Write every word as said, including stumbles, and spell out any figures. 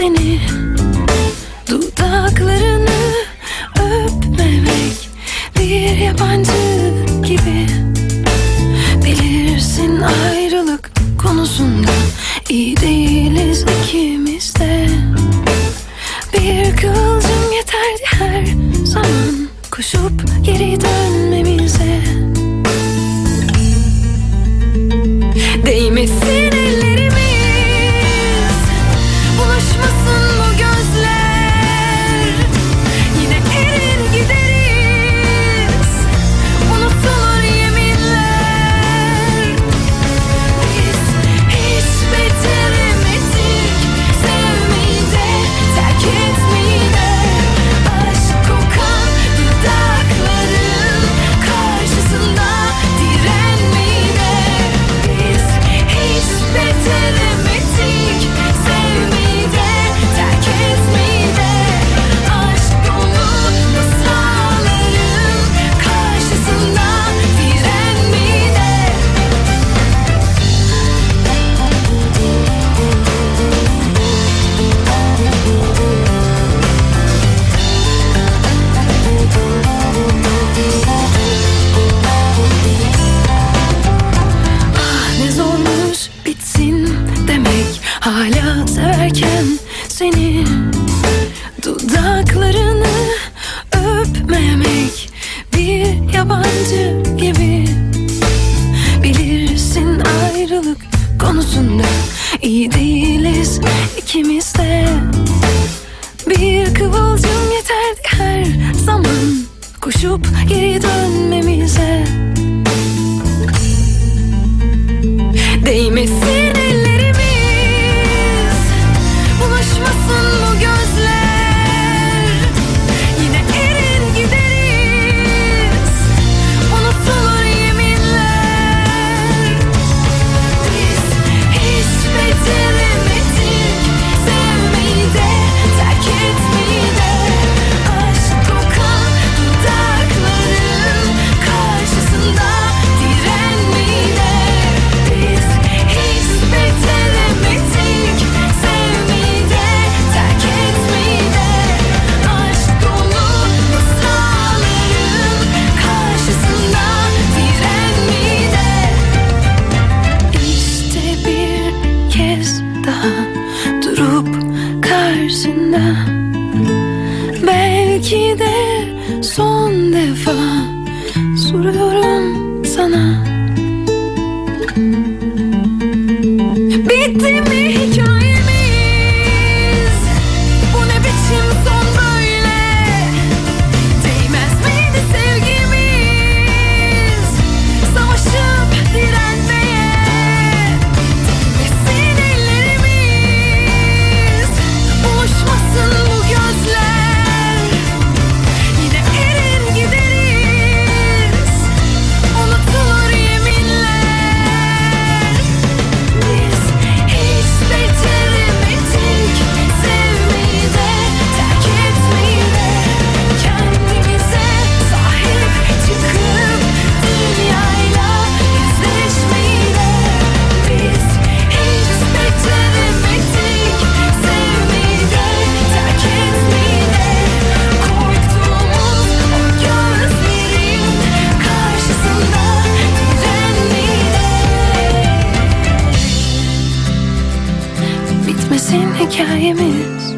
seni, dudaklarını öpmemek bir yabancı gibi. Bilirsin ayrılık konusunda iyi değiliz ikimiz de. Bir kıvılcım yeterdi her zaman koşup geri dönmemize. Değmesin ellerimiz, bulaşmasın bu gözler. Yine erir gideriz, unutulur yeminler. Biz hiç beceremedik sevmeyi de, terk etmeyi de. Aşk kokan dudakların karşısında direnmeyi de. Biz hiç beceremedik sevmeyi de, terk etmeyi de. Aşk dolu masalların karşısında direnmeyi de. Ah ne zormuş bitsin demek, hala severken seni, dudaklarını öpmemek bir yabancı gibi. Bilirsin ayrılık konusunda iyi değiliz ikimiz de. Bir kıvılcım yeterdi her zaman koşup geri dönmemize. Değmesin ellerimiz, bulaşmasın bu gözler. Yine erir gideriz, unutulur yeminler. Biz hiç beceremedik sevmeyi de, terk etmeyi de. Aşk kokan dudakların karşısında direnmeyi de. Biz hiç beceremedik sevmeyi de, terk etmeyi de. Aşk dolu masalların karşısında direnmeyi de. İşte bir kez daha durup karşında, belki de son defa soruyorum sana. Bitti mi hikayemiz? Bu ne biçim son böyle? Değmez miydi sevgimiz savaşıp direnmeye? Değmesin ellerimiz, buluşmasın bu gözler. Yine erir gideriz, unutulur yeminler. Biz hiç beceremedik sevmeyi de, terk etmeyi de. Kendimize sahip çıkıp dünyayla yüzleşmeyi de. Biz hiç beceremedik sevmeyi de, terk etmeyi de. Korktuğumuz o gözlerin karşısında direnmeyi de. Bitmesin hikayemiz,